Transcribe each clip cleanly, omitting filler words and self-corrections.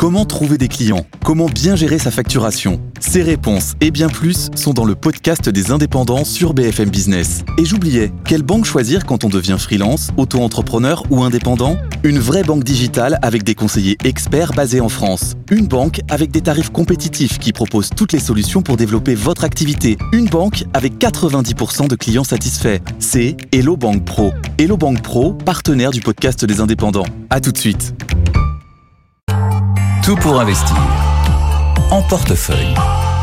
Comment trouver des clients ? Comment bien gérer sa facturation ? Ces réponses et bien plus sont dans le podcast des indépendants sur BFM Business. Et j'oubliais, quelle banque choisir quand on devient freelance, auto-entrepreneur ou indépendant ? Une vraie banque digitale avec des conseillers experts basés en France. Une banque avec des tarifs compétitifs qui propose toutes les solutions pour développer votre activité. Une banque avec 90% de clients satisfaits. C'est Hello Bank Pro. Hello Bank Pro, partenaire du podcast des indépendants. À tout de suite. Tout pour investir. En portefeuille.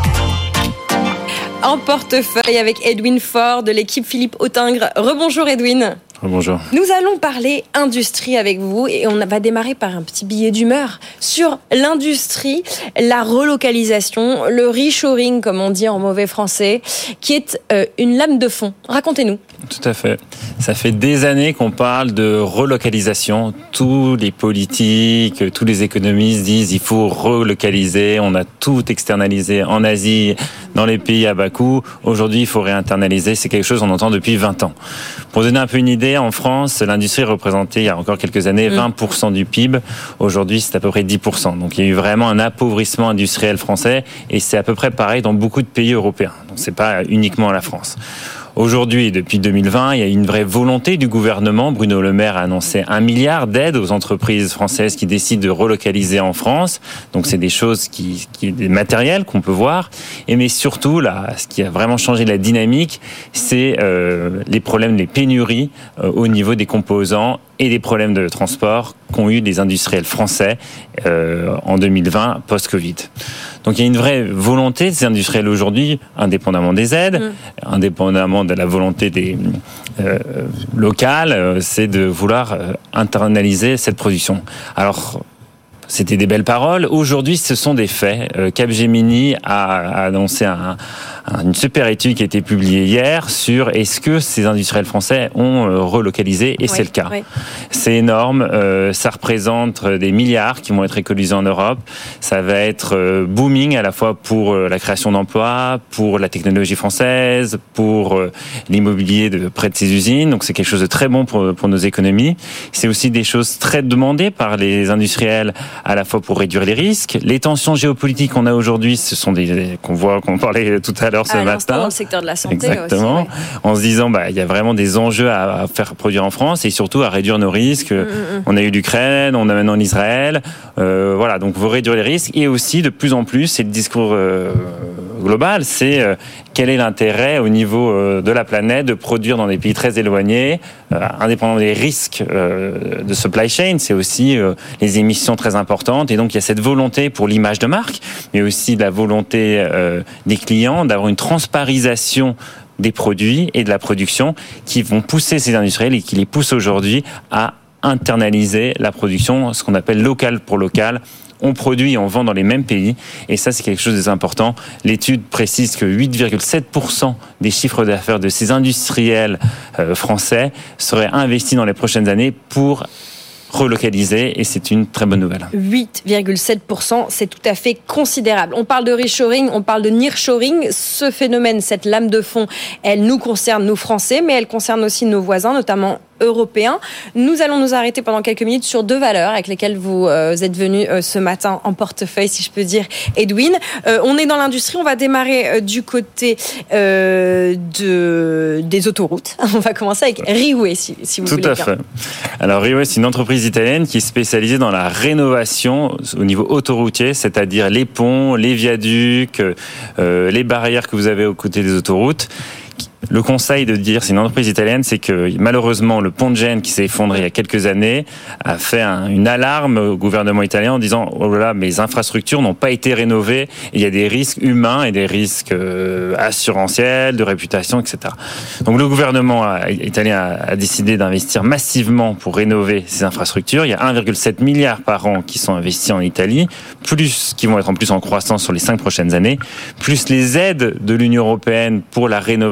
En portefeuille avec Edwin Faure de l'équipe Philippe Autingre. Rebonjour Edwin. Bonjour. Nous allons parler industrie avec vous et on va démarrer par un petit billet d'humeur sur l'industrie, la relocalisation, le reshoring comme on dit en mauvais français, qui est une lame de fond. Racontez-nous. Tout à fait. Ça fait des années qu'on parle de relocalisation. Tous les politiques, tous les économistes disent il faut relocaliser. On a tout externalisé en Asie, dans les pays à bas coût. Aujourd'hui, il faut réinternaliser. C'est quelque chose qu'on entend depuis 20 ans. Pour donner un peu une idée, en France, l'industrie représentait il y a encore quelques années 20% du PIB. Aujourd'hui, c'est à peu près 10%. Donc il y a eu vraiment un appauvrissement industriel français et c'est à peu près pareil dans beaucoup de pays européens. Donc c'est pas uniquement la France. Aujourd'hui, depuis 2020, il y a une vraie volonté du gouvernement. Bruno Le Maire a annoncé 1 milliard d'aides aux entreprises françaises qui décident de relocaliser en France. Donc, c'est des choses des matériels qu'on peut voir. Mais surtout, là, ce qui a vraiment changé la dynamique, c'est les problèmes, les pénuries au niveau des composants et des problèmes de transport qu'ont eu les industriels français en 2020, post-Covid. Donc il y a une vraie volonté de ces industriels aujourd'hui, indépendamment des aides, indépendamment de la volonté des locales, c'est de vouloir internaliser cette production. Alors, c'était des belles paroles. Aujourd'hui, ce sont des faits. Capgemini a annoncé une super étude qui a été publiée hier sur est-ce que ces industriels français ont relocalisé, et c'est le cas. Oui. C'est énorme. Ça représente des milliards qui vont être économisés en Europe. Ça va être booming à la fois pour la création d'emplois, pour la technologie française, pour l'immobilier de près de ces usines. Donc c'est quelque chose de très bon pour nos économies. C'est aussi des choses très demandées par les industriels à la fois pour réduire les risques. Les tensions géopolitiques qu'on a aujourd'hui, ce sont qu'on parlait tout à l'heure ce matin. Dans le secteur de la santé. Exactement. Aussi, oui. En se disant, il y a vraiment des enjeux à faire produire en France et surtout à réduire nos risques. On a eu l'Ukraine, on a maintenant l'Israël. Voilà, donc vous réduire les risques et aussi de plus en plus, c'est le discours global, c'est quel est l'intérêt au niveau de la planète de produire dans des pays très éloignés, indépendamment des risques de supply chain, c'est aussi les émissions très importantes et donc il y a cette volonté pour l'image de marque, mais aussi la volonté des clients d'avoir une transparisation des produits et de la production qui vont pousser ces industriels et qui les poussent aujourd'hui à internaliser la production, ce qu'on appelle local pour local. On produit et on vend dans les mêmes pays. Et ça, c'est quelque chose d'important. L'étude précise que 8,7% des chiffres d'affaires de ces industriels français seraient investis dans les prochaines années pour relocaliser, et c'est une très bonne nouvelle. 8,7%, c'est tout à fait considérable. On parle de reshoring, on parle de nearshoring. Ce phénomène, cette lame de fond, elle nous concerne, nous Français, mais elle concerne aussi nos voisins, notamment européens. Nous allons nous arrêter pendant quelques minutes sur 2 valeurs avec lesquelles vous êtes venus ce matin en portefeuille, si je peux dire, Edwin. On est dans l'industrie, on va démarrer du côté des autoroutes. On va commencer avec Riway, si vous voulez. Tout à fait. Alors Riway, c'est une entreprise italienne qui est spécialisée dans la rénovation au niveau autoroutier, c'est-à-dire les ponts, les viaducs, les barrières que vous avez aux côtés des autoroutes. Le conseil de dire, c'est une entreprise italienne, c'est que malheureusement le pont de Gênes qui s'est effondré il y a quelques années a fait une alarme au gouvernement italien en disant oh là là, mes infrastructures n'ont pas été rénovées, et il y a des risques humains et des risques assurantiels, de réputation, etc. Donc le gouvernement italien a décidé d'investir massivement pour rénover ces infrastructures. Il y a 1,7 milliard par an qui sont investis en Italie, plus qui vont être en plus en croissance sur les 5 prochaines années, plus les aides de l'Union européenne pour la rénovation de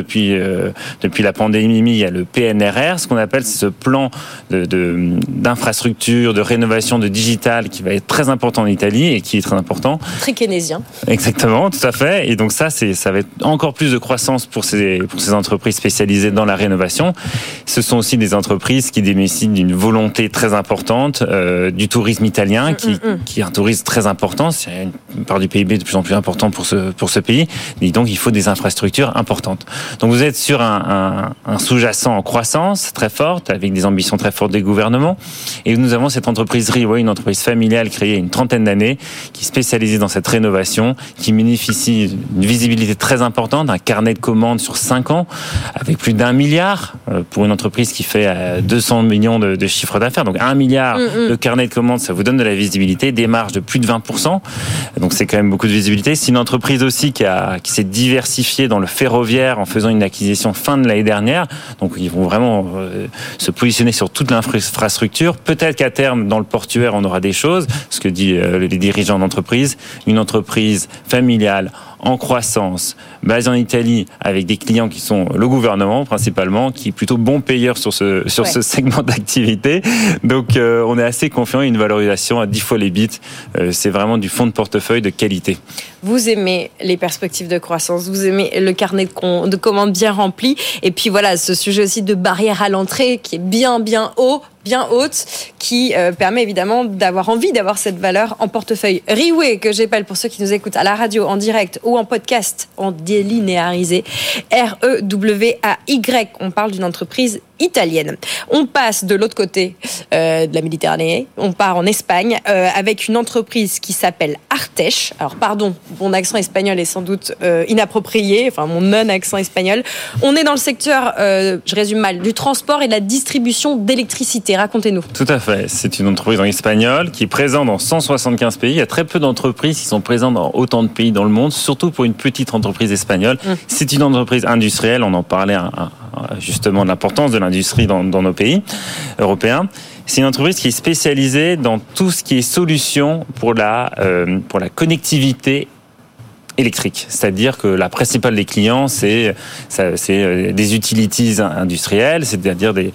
depuis la pandémie. Il y a le PNRR, ce qu'on appelle ce plan d'infrastructure, de rénovation, de digital qui va être très important en Italie et qui est très important. Très keynésien. Exactement, tout à fait. Et donc ça va être encore plus de croissance pour ces entreprises spécialisées dans la rénovation. Ce sont aussi des entreprises qui bénéficient d'une volonté très importante du tourisme italien, qui est un tourisme très important. C'est une part du PIB de plus en plus important pour ce pays. Et donc il faut des infrastructures importantes. Donc vous êtes sur un sous-jacent en croissance très forte, avec des ambitions très fortes des gouvernements. Et nous avons cette entreprise Riway, une entreprise familiale créée il y a une trentaine d'années, qui est spécialisée dans cette rénovation, qui bénéficie d'une visibilité très importante, d'un carnet de commandes sur 5 ans, avec plus d'1 milliard pour une entreprise qui fait 200 millions de chiffre d'affaires. Donc 1 milliard de carnet de commandes, ça vous donne de la visibilité, des marges de plus de 20%. Donc c'est quand même beaucoup de visibilité. C'est une entreprise aussi qui s'est diversifiée dans le ferroviaire en faisant une acquisition fin de l'année dernière. Donc ils vont vraiment se positionner sur toute l'infrastructure. Peut-être qu'à terme, dans le portuaire, on aura des choses, ce que disent les dirigeants d'entreprise. Une entreprise familiale en croissance, basée en Italie, avec des clients qui sont le gouvernement principalement, qui est plutôt bon payeur sur ce segment d'activité. Donc on est assez confiant, une valorisation à 10 fois les bits. C'est vraiment du fonds de portefeuille de qualité. Vous aimez les perspectives de croissance, vous aimez le carnet de commandes bien rempli, et puis voilà, ce sujet aussi de barrière à l'entrée qui est bien haute, qui permet évidemment d'avoir envie d'avoir cette valeur en portefeuille. Riway, que j'appelle pour ceux qui nous écoutent à la radio, en direct ou en podcast, en délinéarisé, REWAY. On parle d'une entreprise italienne. On passe de l'autre côté de la Méditerranée, on part en Espagne avec une entreprise qui s'appelle Arteche. Alors pardon, mon accent espagnol est sans doute inapproprié, enfin mon non-accent espagnol. On est dans le secteur, je résume mal, du transport et de la distribution d'électricité. Racontez-nous. Tout à fait. C'est une entreprise en espagnol qui est présente dans 175 pays. Il y a très peu d'entreprises qui sont présentes dans autant de pays dans le monde, surtout pour une petite entreprise espagnole. C'est une entreprise industrielle, on en parlait justement de l'importance de l'industrie dans nos pays européens. C'est une entreprise qui est spécialisée dans tout ce qui est solution pour la connectivité électrique. C'est-à-dire que la principale des clients, c'est des utilities industrielles, c'est-à-dire des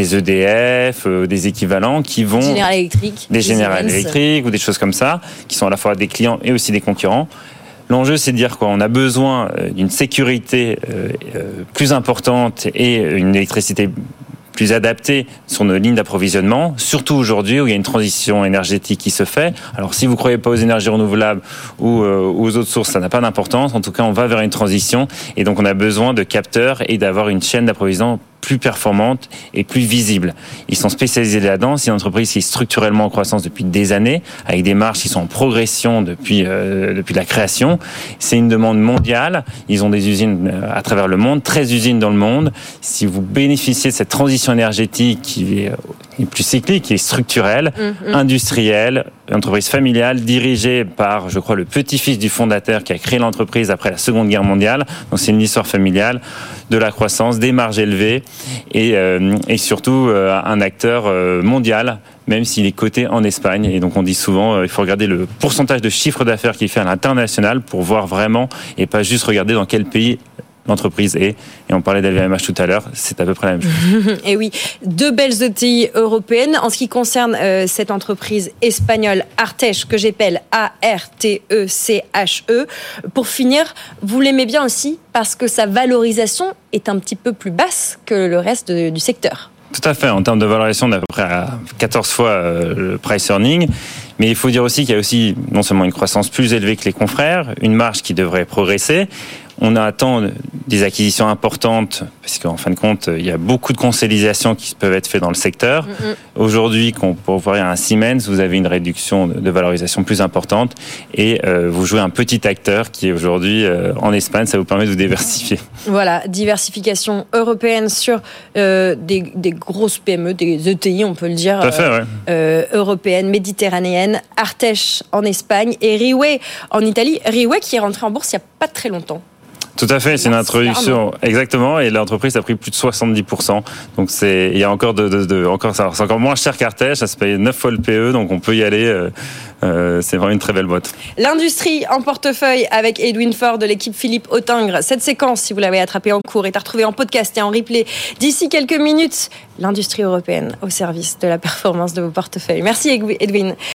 EDF, des équivalents qui vont... Des General Electric ou des choses comme ça, qui sont à la fois des clients et aussi des concurrents. L'enjeu, c'est de dire qu'on a besoin d'une sécurité plus importante et une électricité plus adaptée sur nos lignes d'approvisionnement, surtout aujourd'hui où il y a une transition énergétique qui se fait. Alors si vous ne croyez pas aux énergies renouvelables ou aux autres sources, ça n'a pas d'importance. En tout cas, on va vers une transition et donc on a besoin de capteurs et d'avoir une chaîne d'approvisionnement plus performante et plus visible. Ils sont spécialisés là-dedans. C'est une entreprise qui est structurellement en croissance depuis des années, avec des marges qui sont en progression depuis la création. C'est une demande mondiale. Ils ont des usines à travers le monde, 13 usines dans le monde. Si vous bénéficiez de cette transition énergétique qui est plus cyclique, qui est structurelle, industrielle, entreprise familiale, dirigée par, je crois, le petit-fils du fondateur qui a créé l'entreprise après la Seconde Guerre mondiale. Donc c'est une histoire familiale, de la croissance, des marges élevées et surtout un acteur mondial, même s'il est coté en Espagne. Et donc on dit souvent, il faut regarder le pourcentage de chiffre d'affaires qu'il fait à l'international pour voir vraiment et pas juste regarder dans quel pays l'entreprise est. Et on parlait d'LVMH tout à l'heure, c'est à peu près la même chose. Et oui, 2 belles ETI européennes. En ce qui concerne cette entreprise espagnole Arteche, que j'appelle ARTECHE. Pour finir, vous l'aimez bien aussi parce que sa valorisation est un petit peu plus basse que le reste du secteur. Tout à fait. En termes de valorisation, on est à peu près à 14 fois le price earning. Mais il faut dire aussi qu'il y a aussi non seulement une croissance plus élevée que les confrères, une marge qui devrait progresser. On attend des acquisitions importantes parce qu'en fin de compte, il y a beaucoup de consolidations qui peuvent être faites dans le secteur. Aujourd'hui, pour voir un Siemens, vous avez une réduction de valorisation plus importante et vous jouez un petit acteur qui est aujourd'hui en Espagne. Ça vous permet de vous diversifier. Voilà, diversification européenne sur des grosses PME, des ETI, on peut le dire, tout à fait, ouais. Européennes, méditerranéennes, Arteche en Espagne et Riway en Italie. Riway qui est rentré en bourse il n'y a pas très longtemps. Tout à fait, c'est une introduction. Exactement, et l'entreprise a pris plus de 70%. Donc il y a encore c'est encore moins cher qu'Artege, ça se paye 9 fois le PE, donc on peut y aller. C'est vraiment une très belle boîte. L'industrie en portefeuille avec Edwin Faure de l'équipe Philippe Autingre. Cette séquence, si vous l'avez attrapée en cours, est à retrouver en podcast et en replay d'ici quelques minutes. L'industrie européenne au service de la performance de vos portefeuilles. Merci Edwin.